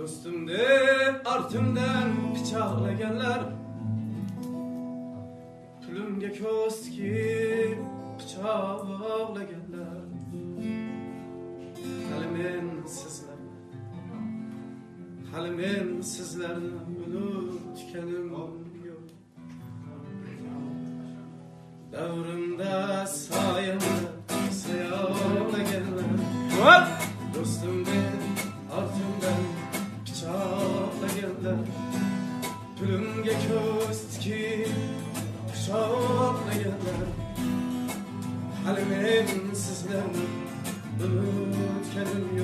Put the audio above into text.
Dostumdi ortimdan pichoqlaganlar, pulimga ko'zki pichoqlaganlar. Hali men sizlarni unutganim yo'q. Davrimda soyamda sayoqlaganlar, do'stimni ortimdan pichoqlaganlar, pulimga ko'z tikib pichoqlaganlar. Hali men sizlarni unutganim